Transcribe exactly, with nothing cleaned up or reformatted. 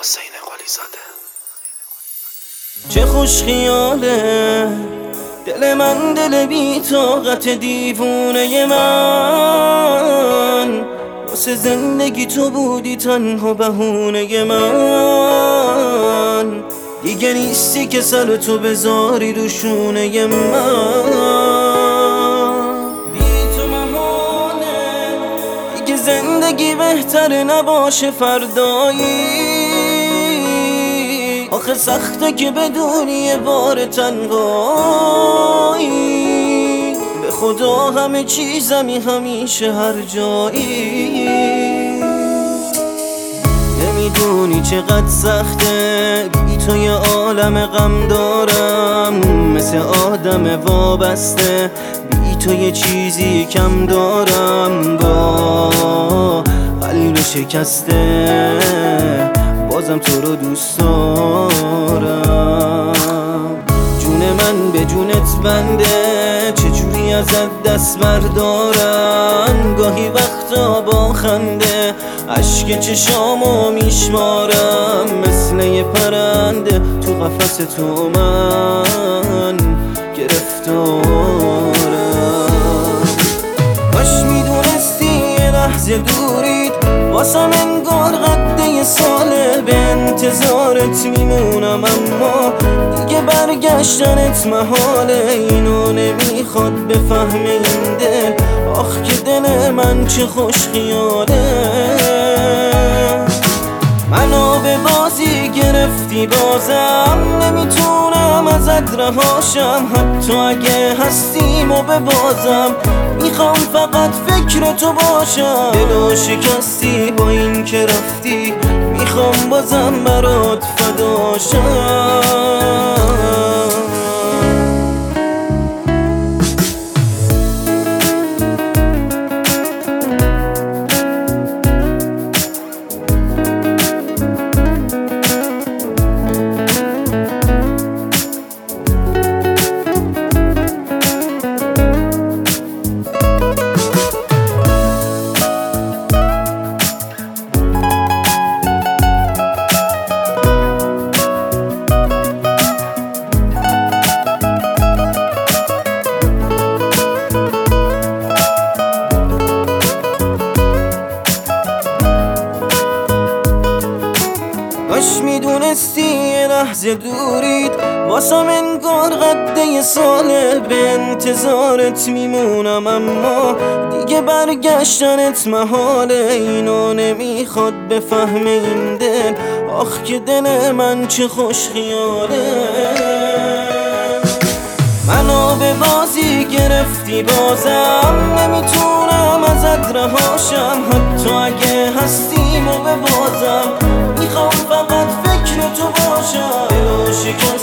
حسین قلی زاده. چه خوش خیاله دل من، دل بی طاقت دیوونه من، واسه زندگی تو بودی تنها بهونه من. دیگه نیستی که سر تو بذاری روشونه من. بی تو محاله دیگه زندگی بهتر نباشه فردایی. آخه سخته که بدونی یه بار تنهایی. به خدا همه چیزمی همیشه هر جایی. نمیدونی چقدر سخته بی تو یه عالم غم دارم. مثل آدم وابسته بی تو یه چیزی کم دارم. با قلب شکسته بازم تو رو دوست دارم. جون من به جونت بنده، چجوری ازت دست بردارم. گاهی وقتا با خنده اشک چشامو میشمارم. مثل یه پرنده تو قفس تو من گرفتارم. کاش میدونستی یه لحظه دورید واسم انگار قد یه ساله. به انتظارت میمونم اما دیگه برگشتنت محاله. اینو نمیخواد بفهم این دل، آخ که دل من چه خوش خیاله. منو به بازی گرفتی بازم نمیتونم ازت رهاشم. حتی اگه هستیم و ببازم میخوام فقط فکر تو باشم. دلو شکستی با این که رفتی، میخوام بازم برات فداشم. کاش میدونستی یه لحظه دورید واسم انگار قد یه ساله. به انتظارت میمونم اما دیگه برگشتنت محاله. اینو نمیخواد بفهم این دل، آخ که دل من چه خوش خیاله. منو به بازی گرفتی بازم نمیتونم ازت رهاشم. حتی اگه هستیم و ببازم میخوام فقط فکر تو باشم. دلو شکستی